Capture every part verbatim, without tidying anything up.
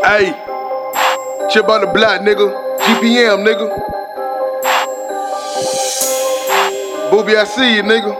Ayy, chip on the block, nigga. G P M, nigga. Booby, I see you, nigga.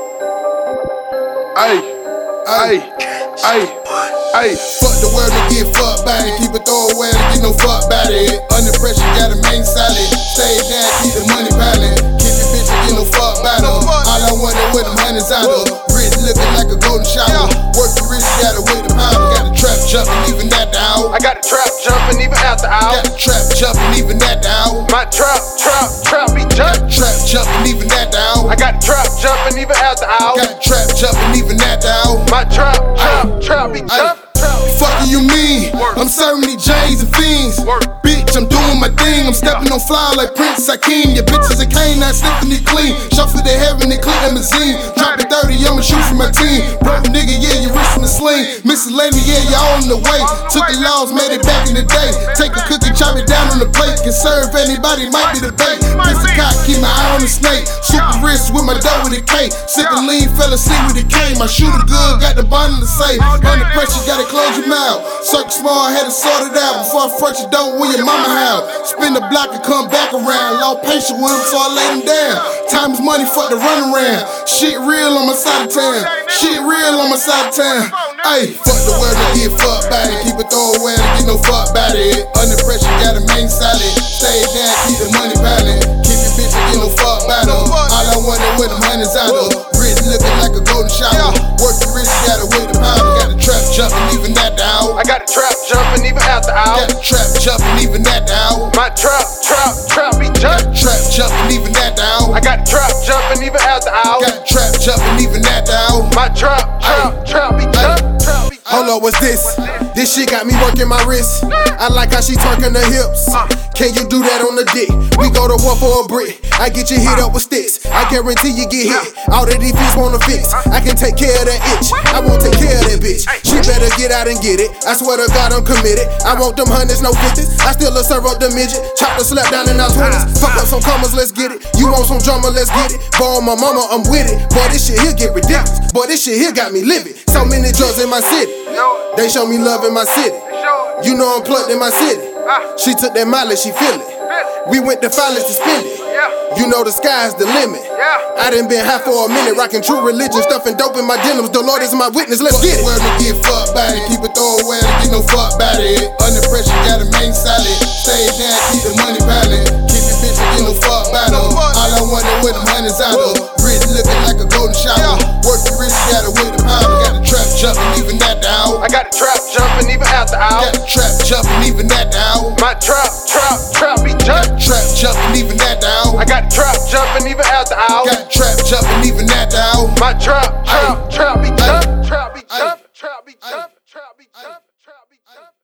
Ayy, ayy, ayy, ayy. Fuck the world and get fucked by it. Keep it throwaway and get no fuck by it. Under pressure, gotta remain solid. Stay down, keep the money piling. Keep your bitch and get no fuck by it. All I want is where them hundreds out of. Rich looking like a golden shower. Work the wrist, gotta wait the powder. Got a trap jumping, even that the hour. I got a trap jumping even after hour. Got a trap jumping, even that the hour. My trap, trap, trap be jumping. Trap jumping, even that the hour. I got a trap jumping even after hour. Got a trap jumping, even that the hour. My trap, trap, trap be jumping. Fuckin' you mean? I'm serving these J's and fiends. Bitch, I'm doing my thing. I'm stepping on fly like Prince Hakeem. Your bitches a cane, not sniffing it clean. Shuffle the heaven and click limousine. Drop it thirty, I'ma shoot for my team. Broke nigga, yeah, you risking the sling. Missus Lady, yeah, y'all on the way. Took the laws, made it back in the day. Take a cookie, chop it down on the plate. Can serve anybody, might be the bait. Mister Cock, keep my eye on the snake. Super wrist with my dough with a K. Sippin' lean, fell asleep with a K. My shooter good, got the bond in the safe. Under pressure, gotta close your mouth. Circle small, had to sort it out before I front your door when your mama house. Spin the block and come back around. Lost patience with him, so I laid him down. Time is money, fuck the run around. Shit real on my side of town. Shit real on my side of town. Ayy, fuck the world and get fucked by it. Keep it throwaway and get no fuck by it. Under pressure, gotta remain solid. Stay down, keep the money piling. Keep your bitch and get no fuck by it. All I want is where them hundreds out of. Rich looking like a golden shower. Work the wrist, gotta wait the powder. Got the trap jumping, even that the hour. I got a trap jumping even after hour. Got a trap jumping, even that the hour. My trap, trap, trap be jumping. Trap jumping, even that the hour. I got a trap jumping even after hour. Got a trap jumping, even that the hour. My trap, trap, trap be jumping. Hold up, what's this? This shit got me working my wrist. I like how she twerking her hips. Can you do that on the dick? We go to war for a brick. I get you hit up with sticks. I guarantee you get hit. All of these bitches wanna fix. I can take care of that itch. I won't take care of that bitch. She better get out and get it. I swear to God, I'm committed. I want them hundreds, no fifties. I still a serve up the midget. Chop the slap down in our twenties. Fuck up some commas, let's get it. You want some drama, let's get it. Boy, my mama, I'm with it. Boy, this shit here get ridiculous. Boy, this shit here got me livid. So many drugs in my city. They show me love in my city. You know I'm plugged in my city. She took that mileage, she feel it. We went to Phillips to spend it. You know the sky's the limit. I done been high for a minute, rocking true religion, stuffing dope in my denims. The Lord is my witness, let's get it. Fuck the world and get fucked by it. Keep it throwaway and get no fuck by it. Under pressure, gotta remain solid. Stay down, keep the money piling. Keep your bitch and get no fuck by it. All I want is where them hundreds out of. Rich looking like a golden shower. Work the wrist, gotta wait the powder. Got a trap jumping, even that the hour. I got a trap jumping even after hour. Got a trap jumping, even that the hour. My trap, trap, trap be jumping. Trap jumping, even that the hour. I got a trap jumping even after hour. Got a trap jumping, even that the hour. My trap, trap, trap be jumping. Trap be jumping. Trap be jumping. Trap be jumping. Trap be jumping.